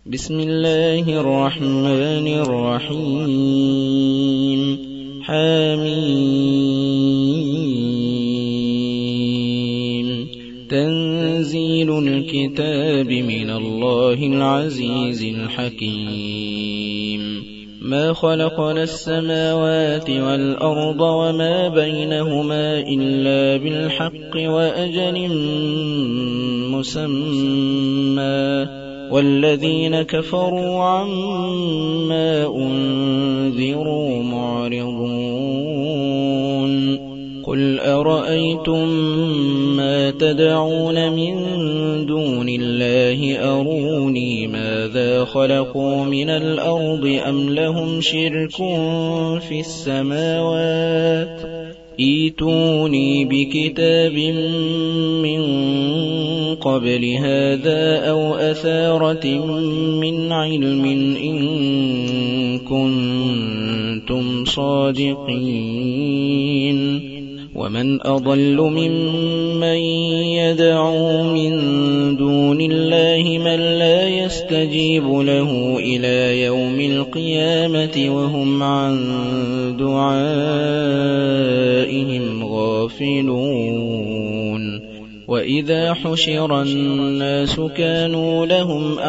بسم الله الرحمن الرحيم. حميم. تنزيل الكتاب من الله العزيز الحكيم. ما خلقنا السماوات والأرض وما بينهما إلا بالحق وأجل مسمى، والذين كفروا عما أنذروا معرضون. قل أرأيتم ما تدعون من دون الله أروني ماذا خلقوا من الأرض أم لهم شرك في السماوات، ائتوني بكتاب من قبل هذا أو أثارة من علم إن كنتم صادقين. ومن أضل ممن يدعو من دون الله من لا يستجيب له إلى يوم القيامة وهم عن دعائهم غافلون. وإذا حشر الناس كانوا لهم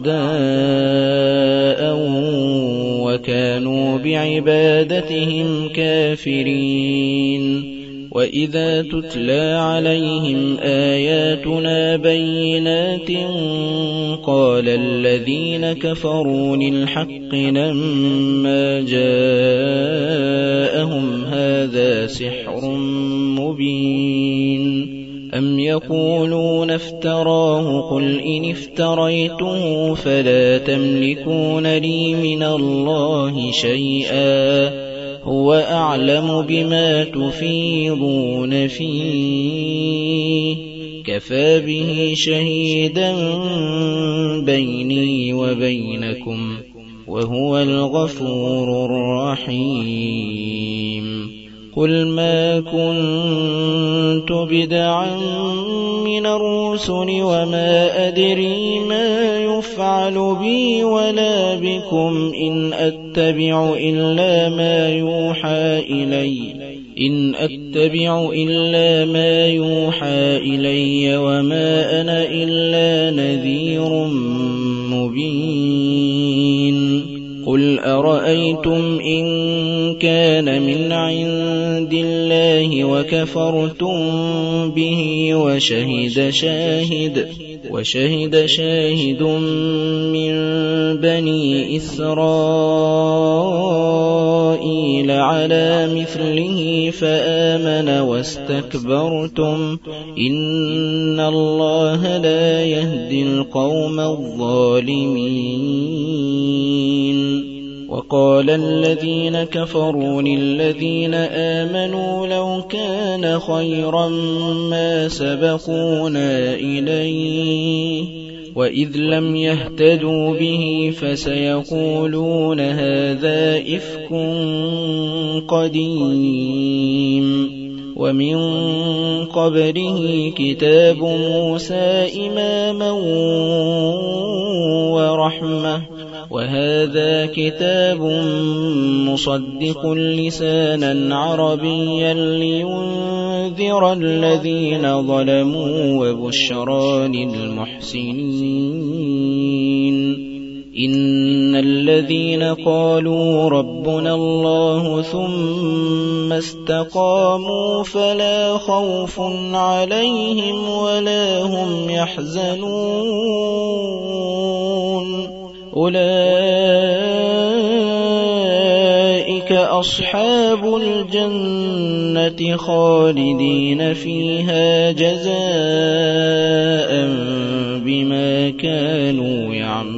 أعداء وكانوا بعبادتهم كافرين. وإذا تتلى عليهم آياتنا بينات قال الذين كفروا للحق لما جاءهم هذا سحر مبين. أم يقولون افتراه قل إن افتريته فلا تملكون لي من الله شيئا هو أعلم بما تفيضون فيه كفى به شهيدا بيني وبينكم وهو الغفور الرحيم. قل ما كنت بدعا من الرسل وما أدري ما يفعل بي ولا بكم إن أتبع إلا ما يوحى إلي وما أنا إلا نذير مبين. قل أرأيتم إن كان من عند الله وكفرتم به وشهد شاهد من بني إسرائيل على مثله فآمن واستكبرتم إن الله لا يهدي القوم الظالمين. وقال الذين كفروا للذين آمنوا لو كان خيرا ما سبقونا إليه وإذ لم يهتدوا به فسيقولون هذا إفك قديم. ومن قبله كتاب موسى إماما ورحمة وهذا كتاب مصدق لسانا عربيا لينذر الذين ظلموا وبشرى للمحسنين. إن الذين قالوا ربنا الله ثم استقاموا فلا خوف عليهم ولا هم يحزنون أولئك أصحاب الجنة خالدين فيها جزاء بما كانوا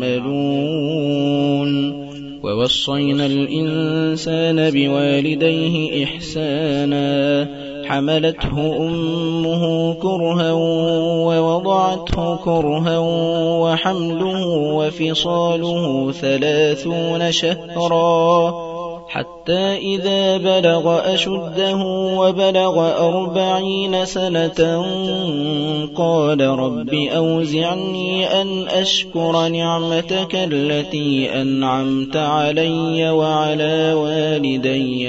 يعملون. ووصينا الإنسان بوالديه إحسانا حملته أمه كرها ووضعته كرها وحمله وفصاله 30 شهرا حتى إذا بلغ أشده وبلغ 40 سنة قال رب أوزعني أن أشكر نعمتك التي أنعمت علي وعلى والدي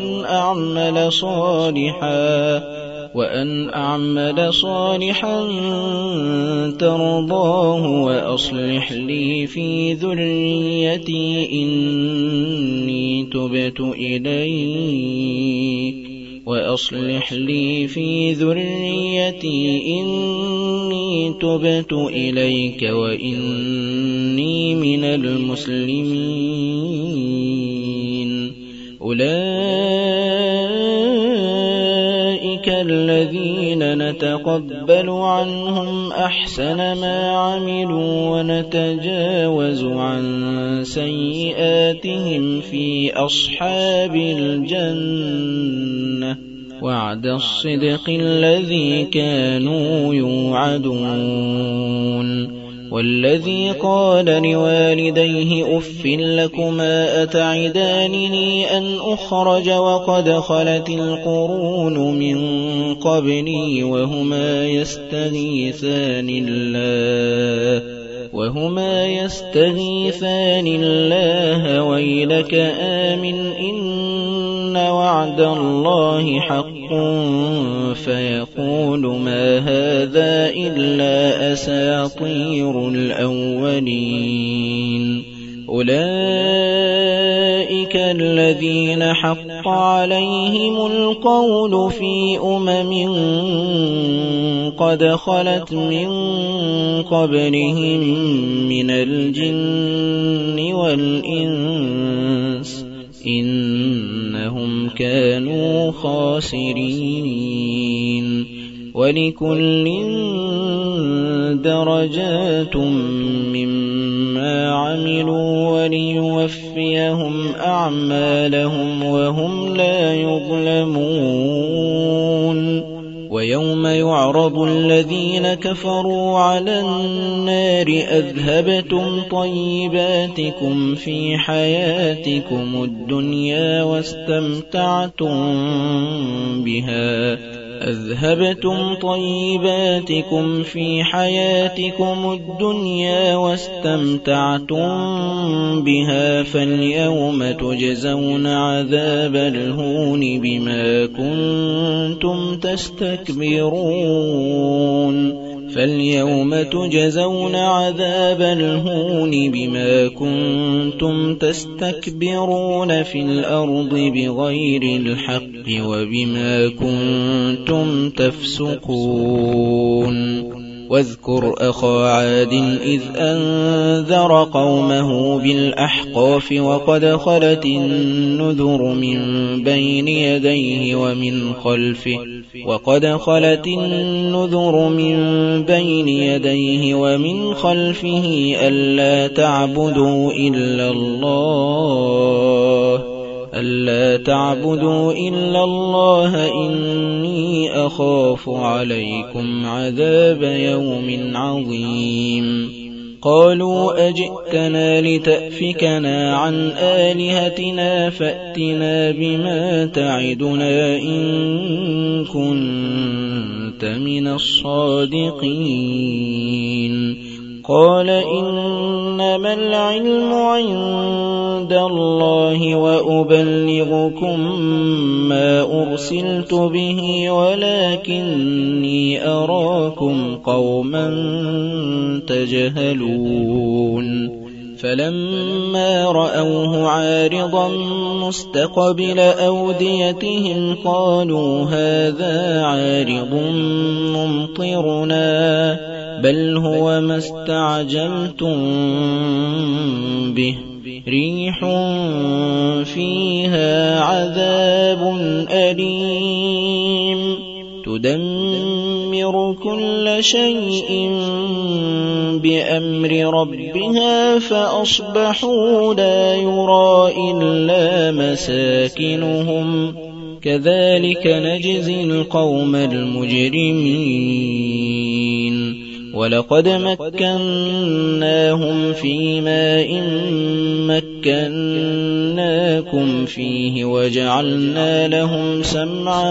وأن أعمل صالحا ترضاه وأصلح لي في ذريتي إني تبت إليك وإني من المسلمين. أولئك الذين نتقبل عنهم أحسن ما عملوا ونتجاوز عن سيئاتهم في أصحاب الجنة وعد الصدق الذي كانوا يوعدون. والذي قال لوالديه أف لكما أتعدانني أن أخرج وقد خلت القرون من قبلي وهما يستغيثان الله ويلك آمن إن وعد الله حق فيقول ما هذا إلا أساطير الأولين. أولئك الذين حق عليهم القول في قد خلت من قبلهم من الجن والإنس إنهم كانوا خاسرين. ولكل درجات مما عملوا وليوفيهم أعمالهم وهم لا يظلمون. ويوم يعرض الذين كفروا على النار أذهبتم طيباتكم في حياتكم الدنيا واستمتعتم بها فاليوم تجزون عذاب الهون بما كنتم تستكبرون في الأرض بغير الحق وبما كنتم تفسقون. واذكر أخا عاد إذ أنذر قومه بالأحقاف وقد خلت النذر من بين يديه ومن خلفه ألا تعبدوا إلا الله إني أخاف عليكم عذاب يوم عظيم. قالوا أجئتنا لتأفكنا عن آلهتنا فأتنا بما تعدنا إن كنت من الصادقين. قال إنما العلم عند الله وأبلغكم ما أرسلت به ولكني أراكم قوما تجهلون. فلما رأوه عارضا مستقبل أوديتهم قالوا هذا عارض ممطرنا بل هو ما استعجلتم به ريح فيها عذاب أليم تدمر كل شيء بأمر ربها فأصبحوا لا يرى إلا مساكنهم كذلك نجزي القوم المجرمين. ولقد مكناهم في ماء مكناكم فيه وجعلنا لهم سمعا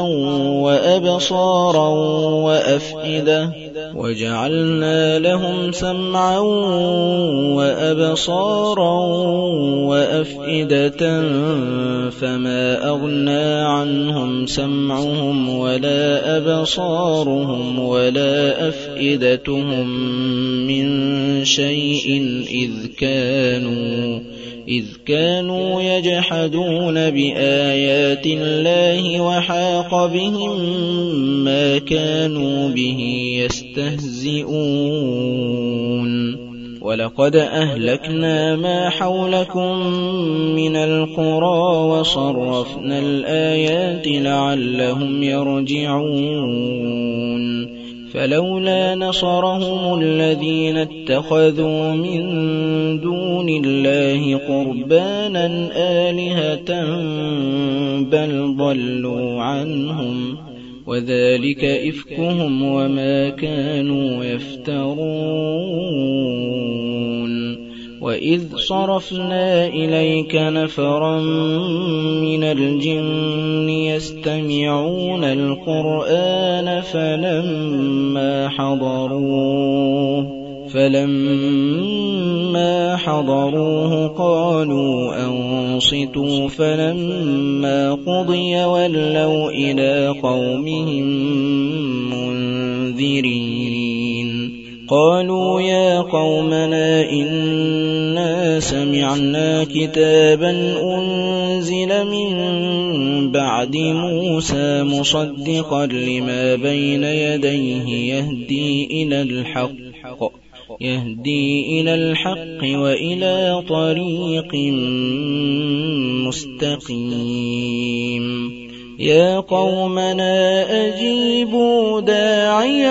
وأبصارا وأفئدة فما أغنى عنهم سمعهم ولا أبصارهم ولا أفئدتهم من شيء إذ كانوا يجحدون بآيات الله وحاق بهم ما كانوا به يستهزئون ولقد أهلكنا ما حولكم من القرى وصرفنا الآيات لعلهم يرجعون فلولا نصرهم الذين اتخذوا من دون الله قربانا آلهة بل ضلوا عنهم وذلك إفكهم وما كانوا يفترون وإذ صرفنا إليك نفرا من الجن يستمعون القرآن فلما حضروه قالوا أنصتوا فلما قضي ولوا إلى قومهم منذرين قالوا يا قومنا إنا سمعنا كتابا أنزل من بعد موسى مصدقا لما بين يديه يهدي إلى الحق وإلى طريق مستقيم يا قومنا أجيبوا داعي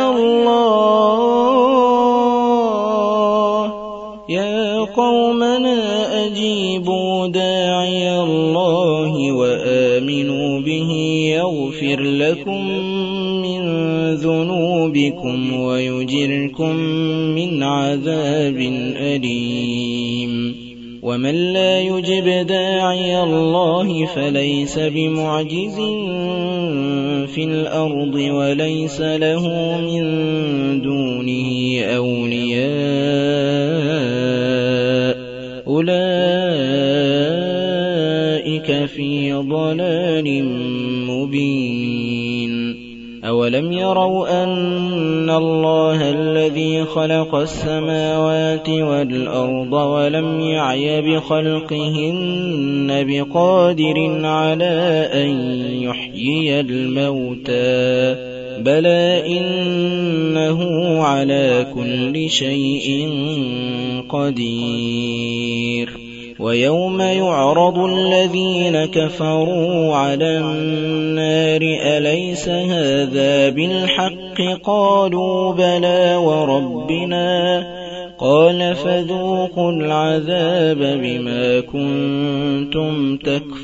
الله وآمنوا به يغفر لكم من ذنوبكم ويجركم من عذاب أليم ومن لا يجب داعي الله فليس بمعجز في الأرض وليس له من دونه أولياء أولئك في ضلال مبين أولم يروا أن الله الذي خلق السماوات والأرض ولم يعي بخلقهن بقادر على أن يحيي الموتى بلى إنه على كل شيء قدير ويوم يعرض الذين كفروا على النار أليس هذا بالحق قالوا بلى وربنا قال فذوقوا العذاب بما كنتم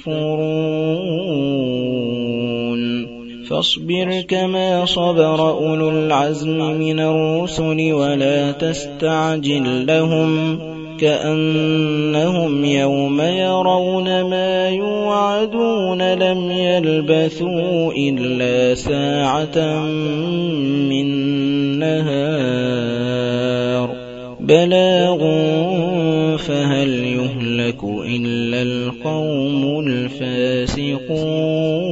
تكفرون فاصبر كما صبر أولو العزم من الرسل ولا تستعجل لهم كأنهم يوم يرون ما يوعدون لم يلبثوا إلا ساعة من نهار بلاغ فهل يهلك إلا القوم الفاسقون